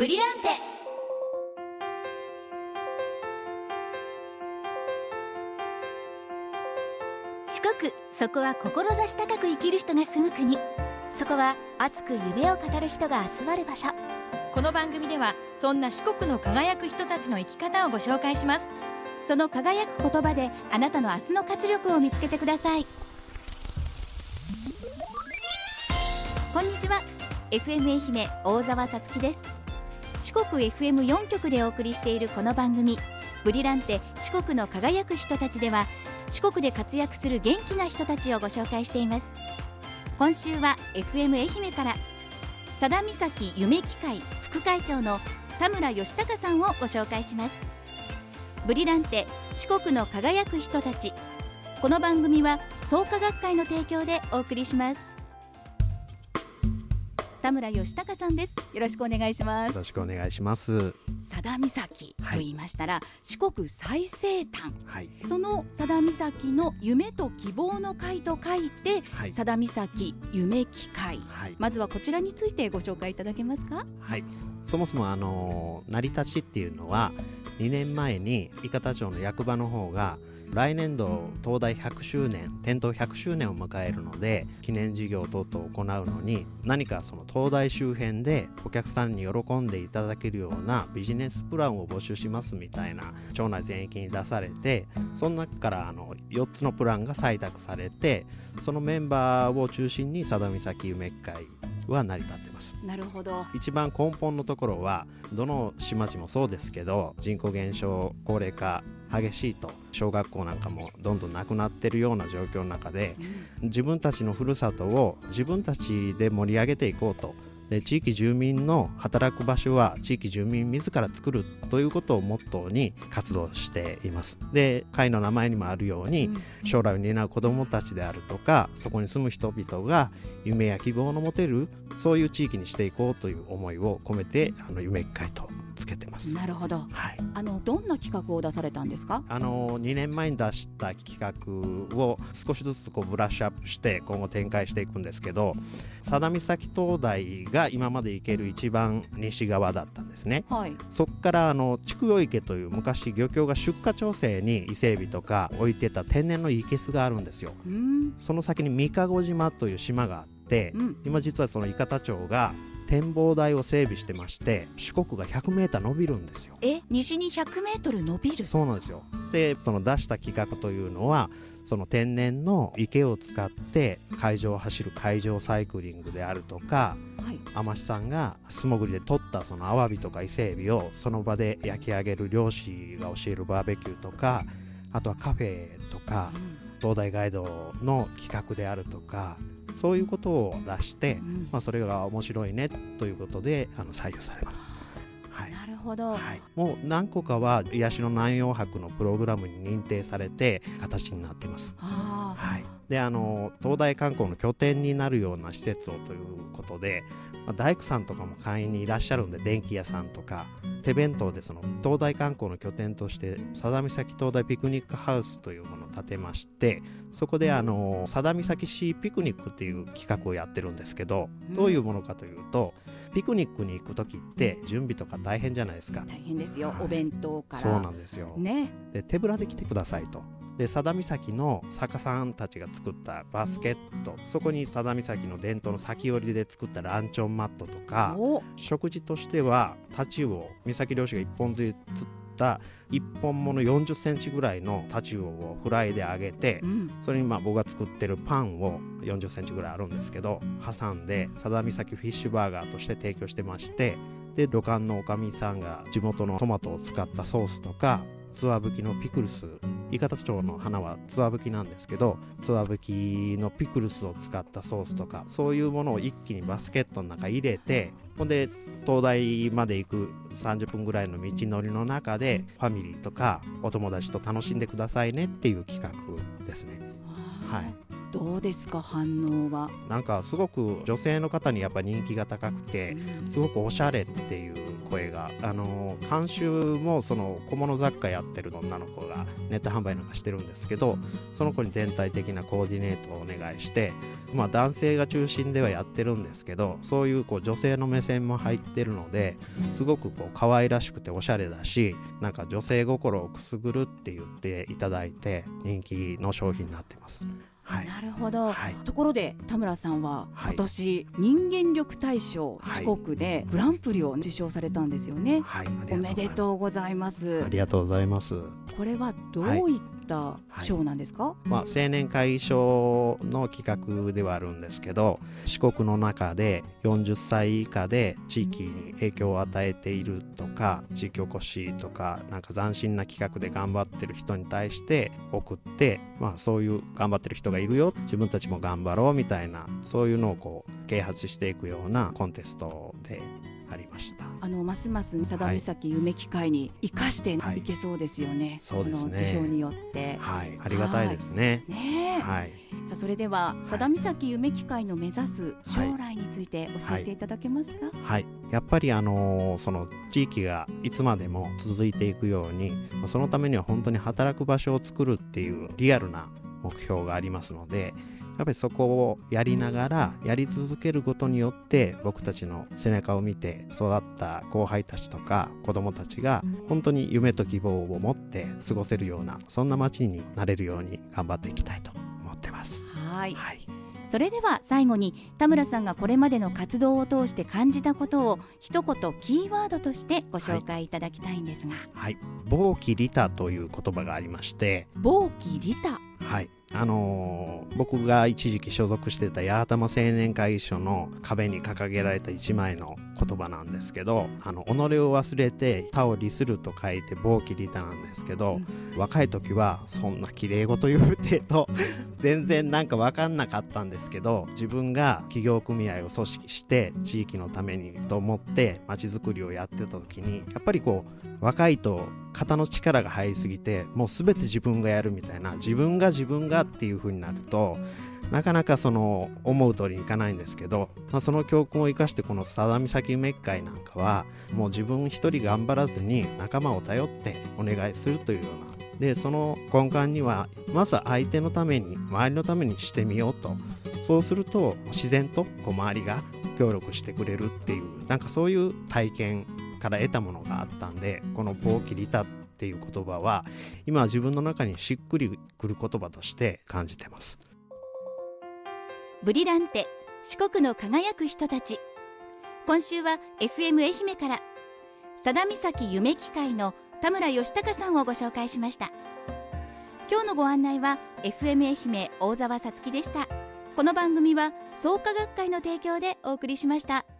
ブリランテ。四国、そこは志高く生きる人が住む国。そこは熱く夢を語る人が集まる場所。 この番組ではそんな四国の輝く人たちの生き方をご紹介します。 その輝く言葉であなたの明日の活力を見つけてください。こんにちは。 FM 愛媛大沢さつきです。四国 FM4 局でお送りしているこの番組ブリランテ四国の輝く人たちでは、四国で活躍する元気な人たちをご紹介しています。今週は FM 愛媛から佐田岬夢機会副会長の田村義孝さんをご紹介します。ブリランテ四国の輝く人たち。この番組は創価学会の提供でお送りします。田村義孝さんです。よろしくお願いします。 よろしくお願いします。 佐田岬と言いましたら、四国最西端、その佐田岬の夢と希望の会と書いて、佐田岬夢機会、まずはこちらについてご紹介いただけますか。 そもそも成り立ちっていうのは2年前に伊方町の役場の方が来年度東大100周年点灯100周年を迎えるので、記念事業等々を行うのに何かその東大周辺でお客さんに喜んでいただけるようなビジネスプランを募集しますみたいな町内全域に出されて、その中から4つのプランが採択されて、そのメンバーを中心に佐田岬夢機会は成り立ってます。 なるほど。 一番根本のところはどの市町もそうですけど、人口減少高齢化激しいと、小学校なんかもどんどんなくなってるような状況の中で、自分たちのふるさとを自分たちで盛り上げていこうと。で、地域住民の働く場所は地域住民自ら作るということをモットーに活動しています。で、会の名前にもあるように、将来を担う子どもたちであるとか、そこに住む人々が夢や希望の持てる、そういう地域にしていこうという思いを込めて夢機会とつけてます。 なるほど。どんな企画を出されたんですか。 2年前に出した企画を少しずつブラッシュアップして今後展開していくんですけど、佐田岬灯台が今まで行ける一番西側だったんですね。そこから筑陽池という昔漁協が出荷調整に伊勢海老とか置いてた天然の生けすがあるんですよ。その先に三籠島という島があって、今実はその伊方町が展望台を整備してまして、四国が100メーター伸びるんですよ。 西に100メートル伸びる。 そうなんですよ。で、その出した企画というのは、その天然の池を使って海上を走る海上サイクリングであるとか、海士さんが素潜りで取ったそのアワビとか伊勢エビをその場で焼き上げる漁師が教えるバーベキューとか、あとはカフェとか、灯台ガイドの企画であるとか、そういうことを出して、それが面白いねということで採用されます。 なるほど。 もう何個かは癒しの南洋博のプログラムに認定されて形になっています。で、灯台観光の拠点になるような施設をということで、大工さんとかも会員にいらっしゃるんで、電気屋さんとか手弁当でその灯台観光の拠点として佐田岬灯台ピクニックハウスというものを建てまして、そこで佐田岬シーピクニックっていう企画をやってるんですけど、どういうものかというと、ピクニックに行く時って準備とか大変じゃないですか。 大変ですよ、お弁当から。 そうなんですよ、で、手ぶらで来てくださいと。で、佐田岬の作家さんたちが作ったバスケット、そこに佐田岬の伝統の裂き織りで作ったランチョンマットとか、食事としてはタチウオ、岬漁師が一本釣り釣った1本もの40センチぐらいのタチウオをフライで揚げて、それに僕が作ってるパンを40センチぐらいあるんですけど挟んで、佐田岬フィッシュバーガーとして提供してまして、で、旅館のおかみさんが地元のトマトを使ったソースとか、ツワブキのピクルス、伊方町の花はツワブキなんですけど、ツワブキのピクルスを使ったソースとか、そういうものを一気にバスケットの中入れて、ほんで東大まで行く30分ぐらいの道のりの中でファミリーとかお友達と楽しんでくださいねっていう企画ですね。 どうですか、反応は。 なんかすごく女性の方にやっぱ人気が高くて、すごくおしゃれっていう声が、監修もその小物雑貨やってる女の子がネット販売なんかしてるんですけど、その子に全体的なコーディネートをお願いして、男性が中心ではやってるんですけど、そういう女性の目線も入ってるので、すごく可愛らしくておしゃれだし、なんか女性心をくすぐるって言っていただいて人気の商品になってます。はい、 なるほど、 はい、 ところで田村さんははい、 今年人間力大賞四国でグランプリを受賞されたんですよね。 はい、 おめでとうございます。 ありがとうございます。 これはどういった賞なんですか？ 青年会議所の企画ではあるんですけど、四国の中で40歳以下で地域に影響を与えているとか、地域おこしとか、なんか斬新な企画で頑張ってる人に対して送って、そういう頑張ってる人がいるよ、自分たちも頑張ろうみたいな、そういうのを啓発していくようなコンテストでありました。 ますます佐田岬夢機会に生かしていけそうですよね。 そうですね。 受賞によって、 ありがたいですね。 さあそれでは佐田岬夢機会の目指す将来について教えていただけますか？ やっぱりその地域がいつまでも続いていくように、そのためには本当に働く場所を作るっていうリアルな目標がありますので、やっぱりそこをやりながらやり続けることによって、僕たちの背中を見て育った後輩たちとか子どもたちが本当に夢と希望を持って過ごせるような、そんな街になれるように頑張っていきたいと思ってます。 それでは最後に田村さんがこれまでの活動を通して感じたことを一言キーワードとしてご紹介いただきたいんですが。 暴気利他という言葉がありまして。 暴気利他、 僕が一時期所属していた八幡青年会議所の壁に掲げられた一枚の言葉なんですけど、己を忘れて他を利すると書いて暴気利他なんですけど、若い時はそんな綺麗事言うてと全然なんか分かんなかったんですけど、自分が企業組合を組織して地域のためにと思って街づくりをやってた時に、やっぱり若いと肩の力が入りすぎて、もう全て自分がやるみたいな、自分がっていう風になると、なかなか思う通りにいかないんですけど、その教訓を生かして、この佐田岬夢機会なんかはもう自分一人頑張らずに仲間を頼ってお願いするというような、でその根幹にはまず相手のために、周りのためにしてみようと、そうすると自然と周りが協力してくれるっていう、なんかそういう体験から得たものがあったんで、この暴気利他っていう言葉は今自分の中にしっくりくる言葉として感じてます。 ブリランテ、四国の輝く人たち。今週は FM 愛媛から佐田岬夢機会の田村義孝さんをご紹介しました。今日のご案内は FM 愛媛大沢さつきでした。この番組は創価学会の提供でお送りしました。